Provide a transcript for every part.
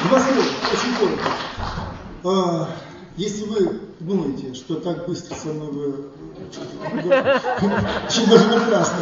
Два слова, очень коротко. Если вы думаете, что так быстро со мной вы очень даже прекрасно.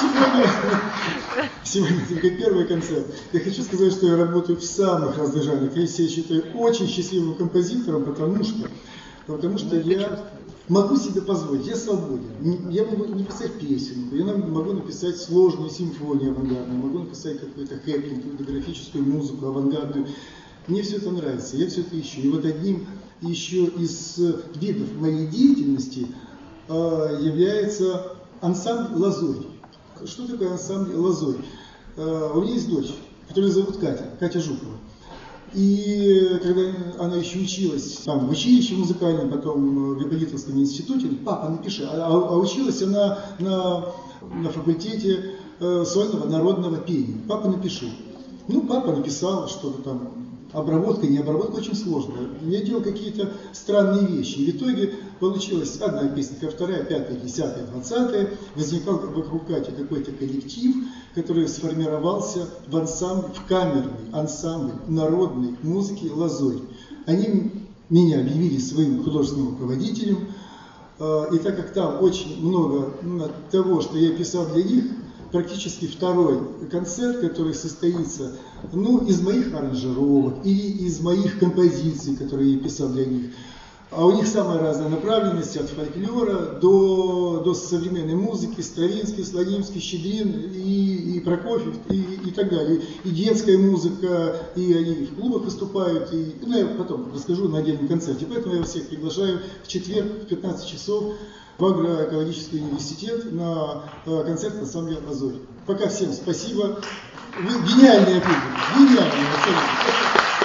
Сегодня только первый концерт. Я хочу сказать, что я работаю в самых разных жанрах. Я себя считаю очень счастливым композитором, потому что я могу себе позволить, я свободен. Я могу написать песенку, я могу написать сложную симфонию авангардную, могу написать какую-то хэппинг, графическую музыку авангардную. Мне все это нравится, я все это ищу. И вот одним еще из видов моей деятельности является ансамбль «Лазурь». Что такое ансамбль «Лазурь»? У меня есть дочь, которую зовут Катя Жукова. И когда она еще училась там, в училище музыкальном, потом в Ипполитовском институте, папа, напиши, а училась она на факультете сольного народного пения. Папа, напиши. Ну, папа написал что-то там. Обработка, не обработка, очень сложно. Я делал какие-то странные вещи. И в итоге получилась одна песня, вторая, пятая, десятая, 20-я. Возникал вокруг Кати какой-то коллектив, который сформировался в ансамбль, в камерный ансамбль народной музыки «Лазурь». Они меня объявили своим художественным руководителем. И так как там очень много того, что я писал для них, практически второй концерт, который состоится из моих аранжировок или из моих композиций, которые я писал для них. А у них самая разная направленность, от фольклора до современной музыки, Стравинский, Слонимский, Щедрин и Прокофьев и так далее. И детская музыка, и они в клубах выступают. Я потом расскажу на отдельном концерте. Поэтому я вас всех приглашаю в четверг в 15 часов в Агроэкологический университет на концерт ансамбля «Лазурь». Пока всем спасибо. Вы гениальные публика. Гениальные, абсолютно.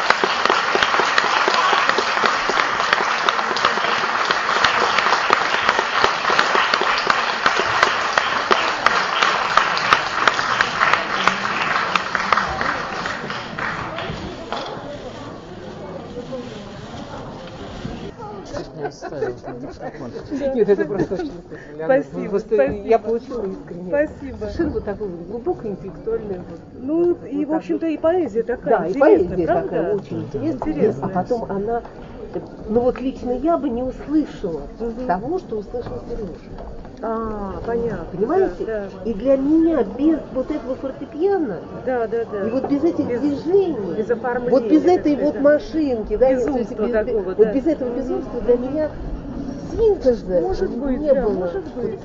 Нет, это просто очень Спасибо. Я получила искренне. Спасибо. Совершенно вот такой глубокий интеллектуальный. И в общем-то и поэзия такая. Да, и интересная, поэзия правда? такая очень интересная. А потом она, лично я бы не услышала того, что услышал Сережа. Понятно. Понимаете? Да. И для меня без вот этого фортепиано, и вот без этих движений, без оформления, вот без этой вот машинки, безумства такого, вот без этого безумства для меня синтеза может быть, не было. Может быть.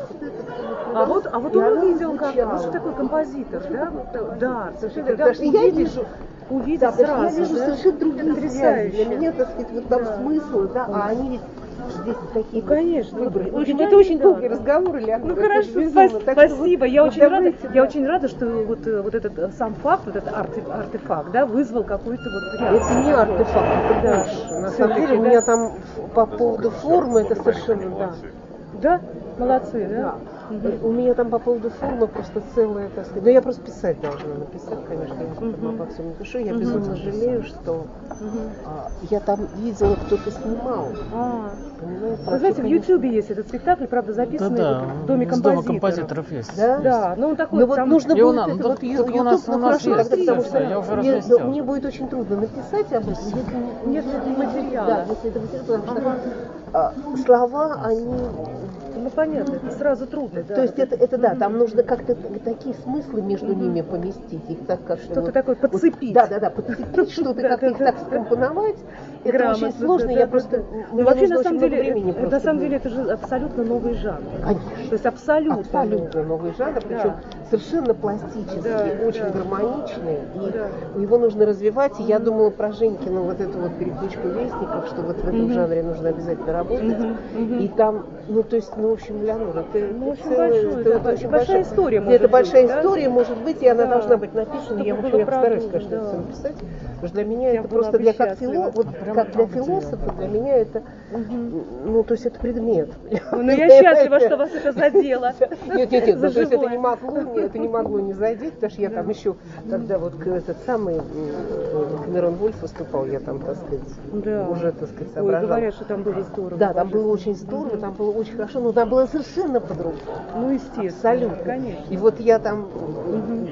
А вот он увидел, что такой композитор, да, совершенно. Потому что я вижу, увидеть сразу, я вижу совершенно другие связи. Для меня, так сказать, вот там смысл, а они ведь здесь такие конечно, выборы. В общем, это очень долгий разговор, Леонид. Хорошо, спасибо. Я очень рада, что вот этот сам факт, вот этот артефакт, вызвал какую-то вот реакцию. Это не артефакт, это больше. На самом деле, у меня там по поводу формы это совершенно, Да? Молодцы, да? У меня там по поводу формы просто целое, так сказать. Но я просто писать должна написать, конечно, я потом обо всем напишу. Я безумно жалею, что я там видела, кто-то снимал. Понимаете? Вы знаете, в Ютубе есть этот спектакль, правда, записанный в Доме композиторов. Есть. Да, но он такой. Вот нужно будет это вот у нас хорошо, потому что я уже разместил. мне будет очень трудно написать об этом, если нет материала. Да, если это материал, потому что слова, они... понятно, это сразу трудно. То есть это да, там нужно как-то такие смыслы между ними поместить, их так как что-то такое подцепить. Да, подцепить что-то, как-то их так скомпоновать. Это очень сложно, я просто... Вообще, на самом деле, это же абсолютно новый жанр. Конечно. То есть абсолютно новый жанр, причем совершенно пластический, очень гармоничный, и его нужно развивать. И я думала про Женькину вот эту вот перекличку вестников, что вот в этом жанре нужно обязательно работать. И там, в общем, Леонора, это очень большая история. Это большая история, может быть, и она должна быть написана. Я постараюсь, конечно, это написать. Потому что для меня это просто как для философа, для меня это, то есть это предмет. Я счастлива, что вас это задело. Нет, то есть это не могло не задеть, потому что я там еще, когда вот этот самый Камерон Вольф выступал, я там, так сказать, уже, так сказать, соображала. Говорят, что там было здорово. Да, там было очень здорово, там было очень хорошо, но там было совершенно по-другому. Естественно. Абсолютно. Конечно. И вот я там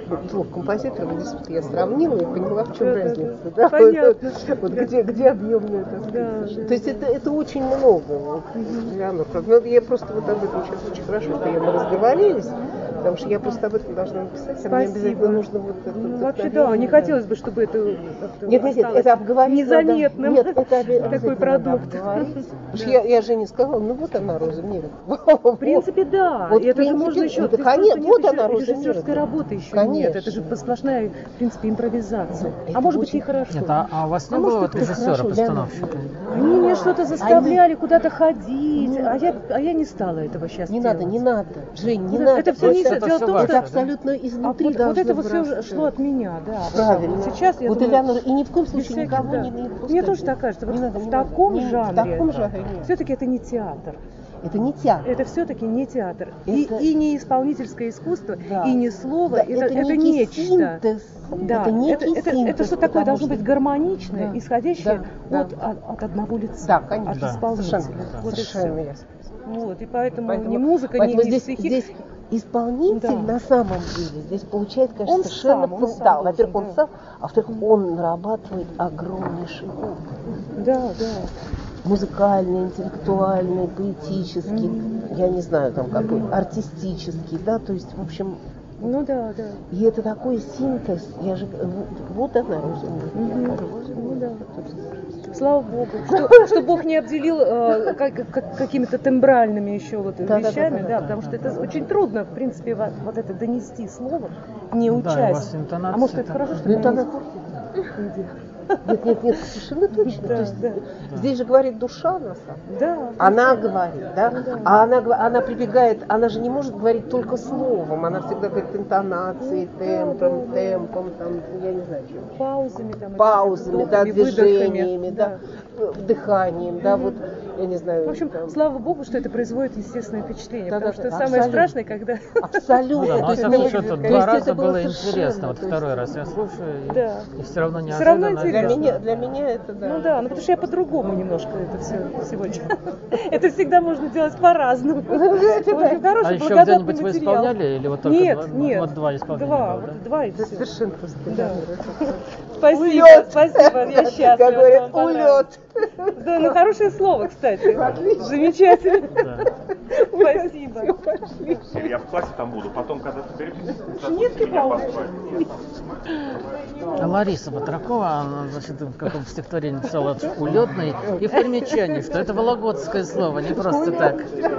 двух композиторов, действительно, я сравнила и поняла, в чем разница. Да. Понятно. Вот где объемная, так сказать. Да. То есть это очень много. Вот, ну, я просто вот об этом сейчас очень хорошо, что мы разговорились, потому что я просто об этом должна написать, а мне обязательно нужно вот это. Ну, вообще, да, не хотелось бы, чтобы это Нет, это обговорить незаметным. Нет, это такой продукт. Потому что я Жене сказала, ну вот она, Роза мира. В принципе, да. Вот, и это в же принципе, можно еще. это, конечно, вот она, Роза режиссерской мира. работы еще Конечно. нет. Это же сплошная, в принципе, импровизация. Это А может быть очень и хорошо. Нет, а у вас не было вот режиссера-постановщика? Они меня что-то заставляли куда-то ходить, а я не стала этого сейчас Не делать. надо, не надо, Жень, не надо. Это все не это дело в всё том, ваше, что да? абсолютно изнутри вот должно это вот все взрастать. шло от меня, да. Правильно. Вот сейчас я вот думаю, Элеонора, и ни в коем без случае всяких, никого да. не пускать. Мне тоже так кажется. Вот Не надо, в не таком надо. жанре. В таком жанре нет. Все-таки это не театр. Это не театр. Это все-таки не театр. Это- И не исполнительское искусство, Да. и не слово. Да, это некий нечто. Синтез. Да, это некий это синтез, что такое потому должно что- быть гармоничное, Да, исходящее да, от одного лица, Да, конечно. от Да. исполнителя. Совершенно, Вот и совершенно всё. ясно. Вот, и поэтому ни музыка, ни здесь, стихи. здесь исполнитель Да. на самом деле здесь получает, конечно, Он совершенно сам да, должен, во-первых, он да. сам, а во-вторых, он нарабатывает огромнейший опыт. Да, да. Музыкальный, интеллектуальный, поэтический, я не знаю, там какой, артистический, да, то есть, в общем, Ну да, да. и это такой синтез, я же, вот она, Роза. Ну да. Слава Богу, что Бог не обделил какими-то тембральными еще вот Да, вещами, да, да, потому что это очень трудно, в принципе, вот это донести слово, не Да, и у вас учась. интонация А может, это такая. хорошо, что Ну, мы это не она- Нет, совершенно точно. Да, То есть, да. здесь же говорит душа на самом деле. Да. Она говорит, да? А она прибегает, она же не может говорить только словом, она всегда говорит интонацией, темпом, там, я не знаю, чем. Паузами, да, вдохами, движениями, выдохами, да, дыханием, да, вот, я не знаю. В общем, там. слава Богу, что это производит естественное впечатление, Да, потому да, что да, самое абсолютно. страшное, когда... Абсолютно. Ну да, но То во есть всяком мне- счете, то два есть раза это было совершенно, интересно. Вот то есть второй раз я слушаю, Да. и все равно Всё равно неожиданно. интересно. для меня это, да. Ну да, ну потому что я по-другому немножко это все сегодня. Это всегда можно делать по-разному. Очень А хороший, еще благодатный где-нибудь вы материал. исполняли или вот только Нет, два, нет. вот два исполнения Два, было, да? вот два и Это все. совершенно просто. Да. Да. Спасибо, Улёт. спасибо, я счастлива. Как говорят, вам понравилось. улет. Да, ну хорошее слово, кстати. Замечательно. Да. Спасибо. Я в классе там буду, потом, когда ты перепишешься, Нет ли меня паузы? поставить. А Лариса Батракова, она, значит, в каком стихотворении написала улетный и в примечании, что это вологодское слово, не просто так.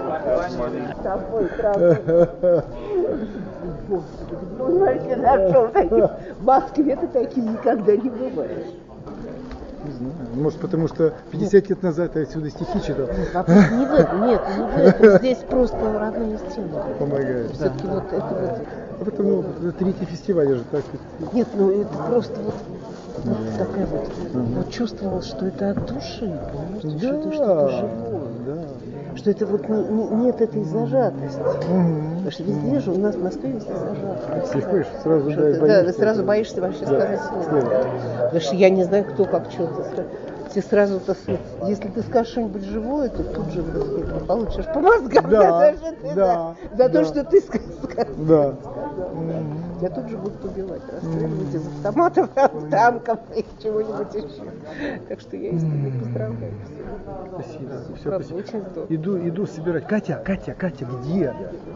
В Москве ты таким никогда не бываешь. Не знаю. Может, потому что 50 лет назад я отсюда стихи читал. Вопрос не в этом, нет, не в этом. Здесь просто родная стена. Помогает. Все-таки вот это вот. А потому это третий фестиваль же, так сказать. Нет, ну это просто вот такая вот чувствовалось, что это от души, понимаете, что это что-то живое. Да. Что это вот нет этой зажатости. Потому что везде же у нас в Москве везде зажатость. Приходишь, сразу Что да, ты, боишься. да, сразу боишься вообще Да, сказать слово. слово. Потому что я не знаю, кто как что-то скажет. Все сразу, так сказать, если ты скажешь что-нибудь живое, то тут же, так сказать, получишь по мозгам. Да, за то, что ты, да, за то, да. что ты сказал. Да. Я тут же будут убивать, расстреливать из автоматов, танков и чего-нибудь еще. Так что я искренне поздравляю. Спасибо. Все, Правда, спасибо. очень здорово. Иду собирать. Катя, где?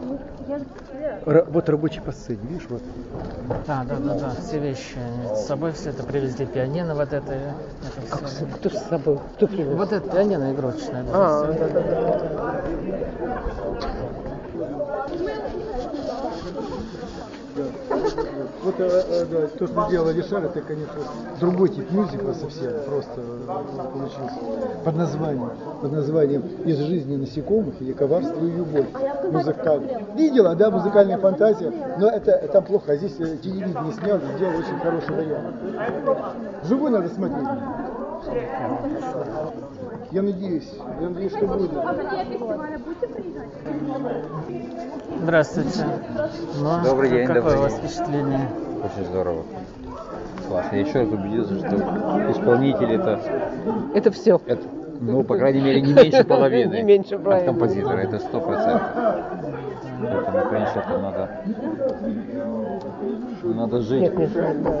Вот рабочий по сцене, видишь, вот. Да, все вещи с собой, все это привезли, пианино вот это Как всё. кто с собой? Кто привез? Вот это пианино игрушечное. А, всё. да. Вот да, то, что сделал Алишер, это, конечно, другой тип мюзикла совсем просто получился. Под названием «Из жизни насекомых» или «Коварство и любовь». Музыкальная. Видела, да, музыкальная фантазия, но это там плохо. А здесь телевидение снял и сделал очень хороший вариант. Живой надо смотреть. Я надеюсь, что будет. Здравствуйте. Ну, Добрый день, какое добрый у вас день. впечатление? Очень здорово. Классно. Я еще раз убедился, что исполнитель Это все. это, ну, по крайней мере, не меньше половины Не меньше от половины. композитора. Это 100%. Поэтому, конечно, это надо Надо жить. Нет, да.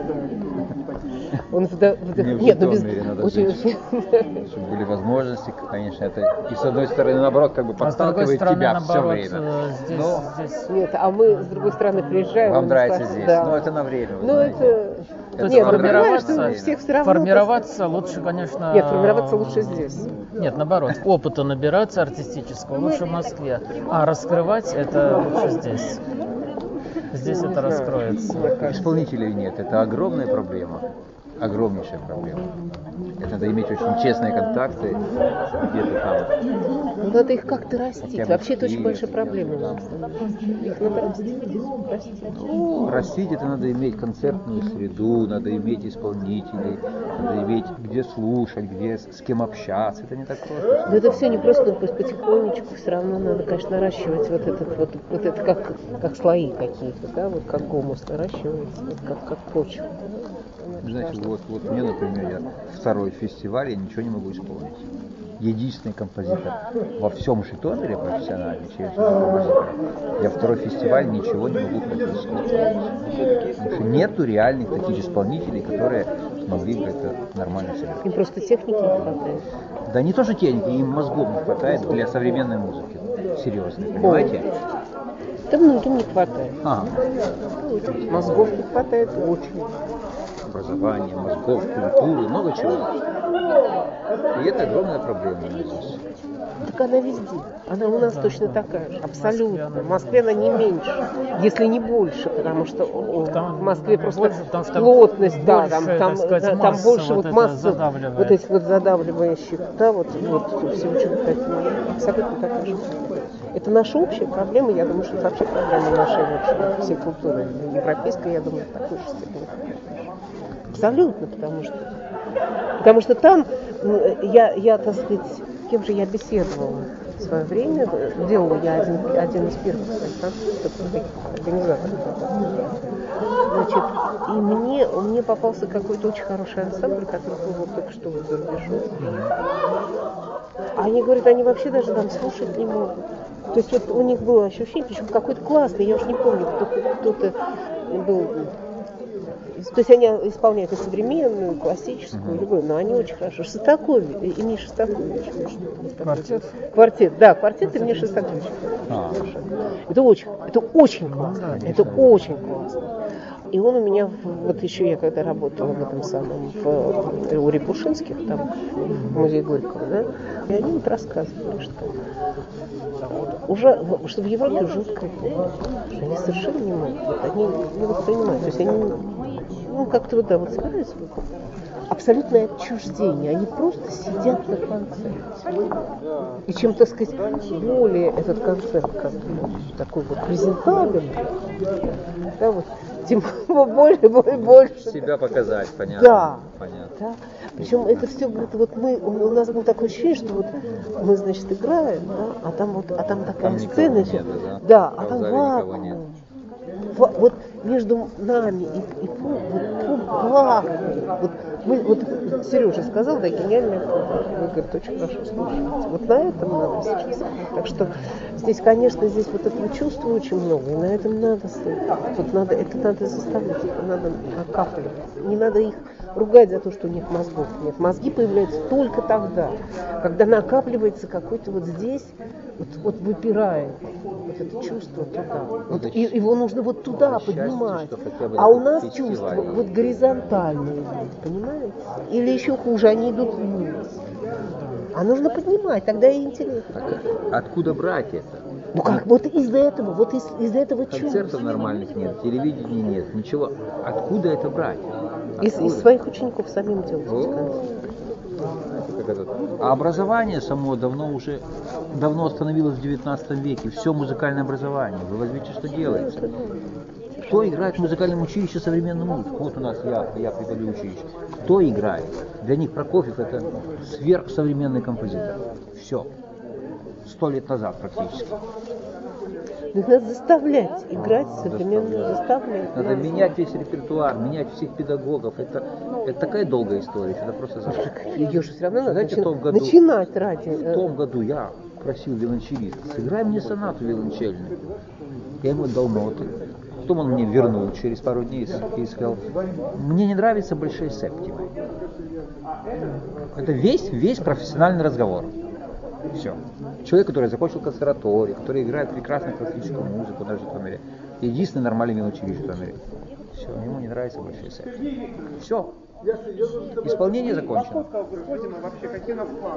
Он Не в нет, ну том без... мире надо очень, жить. Чтобы были возможности, конечно, это и с одной стороны, наоборот, как бы А с другой подталкивает стороны, тебя все наоборот, время. здесь, Но здесь... Нет, а мы с другой стороны приезжаем. вам и нравится нас- здесь. Да. Ну, это на время, вы Ну знаете. это... Это Нет, вам ну понимаешь, что нравится. всех все равно... Формироваться лучше, конечно... Нет, формироваться лучше здесь. Нет, наоборот, опыта набираться артистического лучше в Москве, а раскрывать это лучше здесь. Здесь Не это знаю, раскроется. мне кажется. Исполнителей нет. Это огромная проблема. Огромнейшая проблема. Это надо иметь очень честные контакты где-то там. Ну, надо их как-то растить. Хотя бы Вообще это очень Киеве, большая проблема. да. Их надо растить. Ну, растить это надо иметь концертную среду, надо иметь исполнителей, надо иметь где слушать, где с кем общаться. Это не так просто. Но это все не просто, но потихонечку все равно надо, конечно, наращивать вот это как слои какие-то, да, вот как гумус наращивается, вот как почва. Знаете, вот мне, например, я второй фестиваль, я ничего не могу исполнить. Единственный композитор во всем Житомире профессиональный, через композитора. Я второй фестиваль ничего не могу прописывать. Потому что нету реальных таких исполнителей, которые смогли бы это нормально сыграть. Им просто техники не хватает. Да не то, что техники, им мозгов не хватает для современной музыки. Серьезно, понимаете? Да многим не хватает. Ага. Мозгов не хватает очень. Образование, мозгов, культуры, много чего. И это огромная проблема у нас здесь. Так она везде. Она у нас точно такая же. Абсолютно. В Москве она не меньше, если не больше, потому что в Москве просто больше, потому что плотность, да, больше, там так сказать, там масса больше вот вот это масса задавливает. вот этих вот задавливающих, да, вот все очень абсолютно такая же. Это наша общая проблема, я думаю, что это вообще проблема нашей вообще всей культуры. Европейской, я думаю, в такой же степени. Абсолютно, потому что там я, так сказать, с кем же я беседовала в свое время, делала я один из первых своих концертов, организаторов. Значит, и мне попался какой-то очень хороший ансамбль, который был вот только что за рубежом. Они говорят, они вообще даже там слушать не могут. То есть вот у них было ощущение, причем какой-то классный, я уже не помню, кто-то был. То есть они исполняют и современную, и классическую, любую, но они очень хорошо. Шостакович, Эмиль Шостакович. Квартет, да, квартет Эмиль Шостакович. Это очень классно, это очень классно. И он у меня, вот еще я когда работала в этом самом, у Рябушинских, там, в музее Горького, да, и они вот рассказывали, что уже, что в Европе жутко, что они совершенно не могут, они не воспринимают, то есть они, ну, как-то вот, да, вот собираются, абсолютное отчуждение, они просто сидят на концерте. И чем, так сказать, более этот концерт как бы такой вот презентабельный, да, вот, тем больше Себя показать, понятно. Да. Понятно. Да. Причем это все, говорит, вот у нас было такое ощущение, что вот мы, значит, играем, да, а там такая Там сцена, никого нету, да? да, А а в там зале никого нет. вакуум. Вот между нами и пол вакуум. Вот Сережа сказал, да, гениальный пол. Вы, говорит, очень хорошо слушаете. Вот на этом надо сейчас. Так что здесь, конечно, здесь вот этого чувства очень много, и на этом надо стоять. Вот это надо заставлять, это надо накапливать. Не надо их ругать за то, что у них мозгов нет. Мозги появляются только тогда, когда накапливается какой-то вот здесь, вот выпирает вот это чувство туда. Вот, и его нужно вот туда поднимать. А у нас чувства вот горизонтальные, понимаете? Или еще хуже, они идут вниз. А нужно поднимать, тогда и интересно. Откуда брать это? Ну как, вот из-за этого чувства. Концертов нормальных нет, телевидения нет, ничего. Откуда это брать? Из своих учеников самим делать эти концерты. А образование само давно остановилось в 19 веке. Все музыкальное образование. Вы возьмите, что делается. Кто играет в музыкальном училище современную музыку? Вот у нас я преподаю училище. Кто играет? Для них Прокофьев это сверхсовременный композитор. Все. 100 лет назад практически. Их надо заставлять играть современную, заставлять. Надо менять весь репертуар, менять всех педагогов. Это такая долгая история, это просто забыть. Ее же все равно надо Знаете, в том году, начинать ради. В том году я просил виолончелиста, сыграй мне сонату виолончельную. Я ему дал ноты. Потом он мне вернул через пару дней и сказал, мне не нравятся большие септимы. Это весь профессиональный разговор. Все. Человек, который закончил консерваторию, который играет прекрасную классическую музыку на Житомире. Единственный нормальный мелочевик в Житомире. Все, ему не нравится большие септимы. Все. Исполнение закончено. Вообще, какие у нас планы?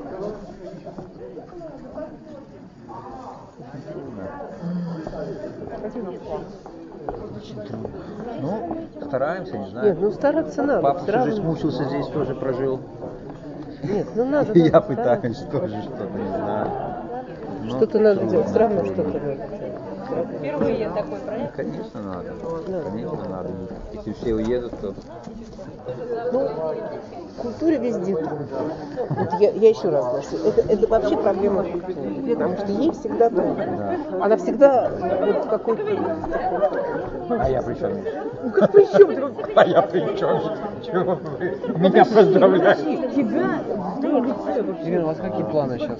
Ну, стараемся, не знаю. Нет, ну стараться надо. Папа всю сразу. жизнь мучился здесь, тоже прожил. Нет, ну надо. И я надо пытаюсь стараться. тоже что-то, не знаю. Но Что-то надо делать, все равно что-то надо делать. Впервые такой проект. Конечно, надо. Конечно, надо. Если все уедут, то... Ну, в культуре везде трудно. Вот я еще раз говорю, что это вообще проблема культуры, потому что ей всегда трудно. Она всегда вот какой-то... А я при чем? Ну как при чем вдруг? А я при чем? Чего вы меня поздравляете? Тебя, Ирина, у вас какие планы сейчас?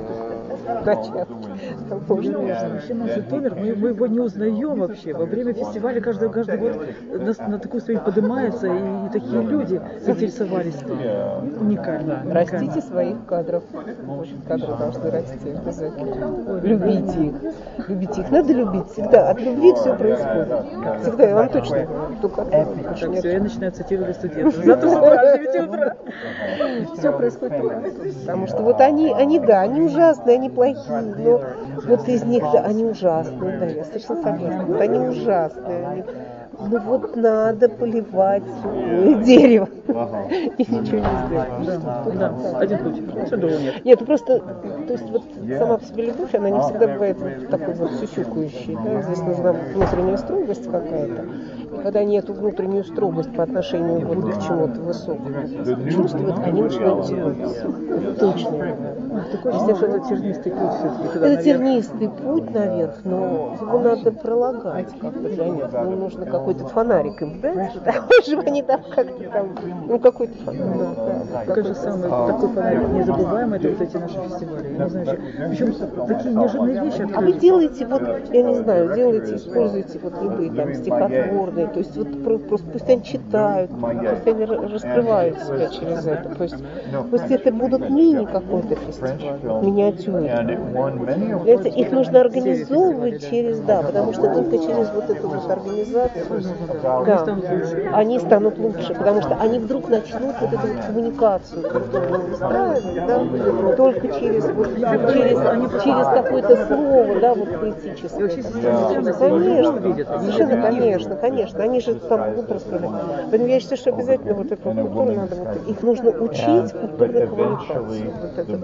вообще наш Житомир, мы его не узнаем вообще. Во время фестиваля каждый год на такую ступень поднимается, и такие люди заинтересовались. Уникально. Растите своих кадров. Кадры должны расти обязательно. Любите их. Любите их. Надо любить всегда. От любви все происходит. Всегда, я вам точно говорю. Только от любви. Так, все, я начинаю цитировать студентов. Зато с утра, с 9 утра. Все происходит только от любви. Потому что вот они, да, они ужасные, они плохие, но вот из них, да, они ужасные, да, я совершенно согласна. Вот они ужасные, они... Ну вот надо поливать дерево. И ничего не сделать. Да, один путь. Все другого нет. Нет, ну просто, то есть вот сама по себе любовь, она не всегда бывает вот такой вот сюсюкающей. Да? Здесь нужна внутренняя строгость какая-то. И когда нет внутреннюю строгость по отношению вот к чему-то высокому чувствовать, они начинают тянуться. Точно. Такое ощущение, что это тернистый путь все-таки туда Это наверх. тернистый путь наверх, но его надо пролагать как-то для них. Ну, нужно какой-то фонарик им дать, такой, чтобы они там как-то там, ну какой-то фонарик. Да, Такой же самый, такой фонарик незабываемый, это вот эти наши фестивали. Я не знаю, причем такие неожиданные вещи А вы открылись. делаете, вот, я не знаю, делаете, используете вот любые там стихотворные, то есть вот просто пусть они читают, пусть они раскрывают себя через это. То есть пусть это будут мини какой-то фестиваль, миниатюры. Понимаете, их нужно организовывать через, да, потому что только через вот эту вот организацию, да, они станут лучше, потому что они вдруг начнут вот эту вот коммуникацию культурную выстраивать, да, только через какое-то слово, да, вот поэтическое. И вообще система ценностей Конечно, видят. совершенно, конечно, они же там будут раскрывать. Поэтому я считаю, что обязательно вот эту культуру надо, вот, их нужно учить культурной коммуникации. Вот это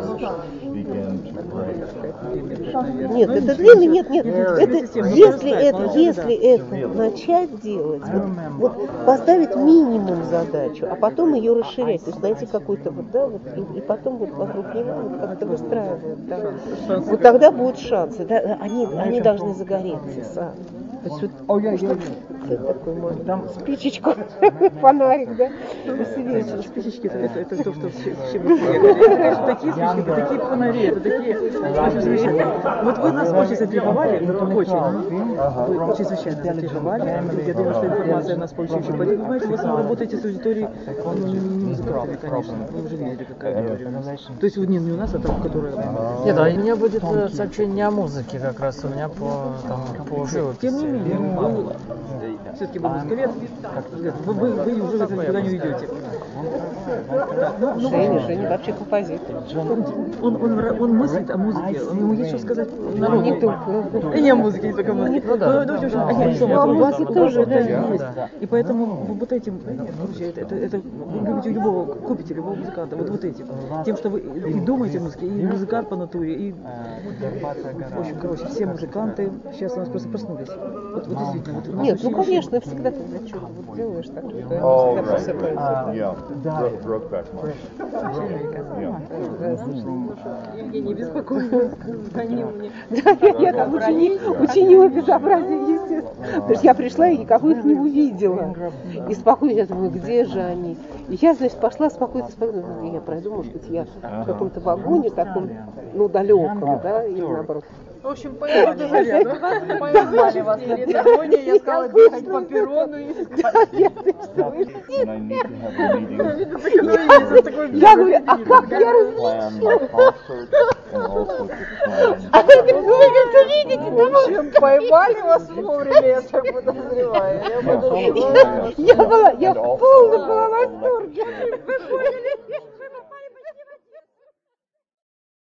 нет, это длинный, нет, это если это начать делать, вот поставить минимум задачу, а потом ее расширять, то есть найти какой-то вот, да, вот, и потом вот вокруг него вот как-то выстраивать, да. Вот тогда будут шансы, да, они должны загореться сами. То есть вот такой может, там спичечку, фонарик, да, посвечить. Спичечки, это то, что чем мы приехали. Такие спички, это такие фонари, это такие... Вот вы нас очень заинтриговали, очень. Вы чрезвычайно заинтриговали. Я думаю, что информация нас получившая. Вы понимаете, вы работаете с аудиторией музыкантами, конечно. Вы уже видели, какая аудитория у нас. То есть не у нас, а там, которая... Нет, у меня будет сообщение не о музыке как раз, у меня по живописи. Тем не менее, вы все-таки был искусствовед, вы уже никуда не уйдете. Женя вообще композитор. Он мыслит о музыке, ему есть что сказать народу. Не только. И не о музыке, не только о музыке. Ну да. О музыке тоже, да, есть. И поэтому вот этим, короче, это вы любите любого, купите любого музыканта, вот этим. Тем, что вы и думаете о музыке, и музыкант по натуре, и... В общем, короче, все музыканты сейчас у нас просто проснулись. Вот действительно. Вот нет, ну конечно, всегда, когда что-то вот делаешь, так что всегда просыпается. Евгений, беспокойно. Звони мне. Я там учинила безобразие, естественно. Потому что я пришла и никого их не увидела. И спокойно, я думаю, где же они? И я, значит, пошла спокойно. Я пройду, может быть, я в каком-то вагоне таком, ну, далеком, да, или наоборот. В общем, поймали вас на перроне, я стала бегать по перрону и искать. Я говорю, а как я различила? А вы говорите, видите, В общем, поймали вас вовремя, я так подозреваю. я в полном была восторге.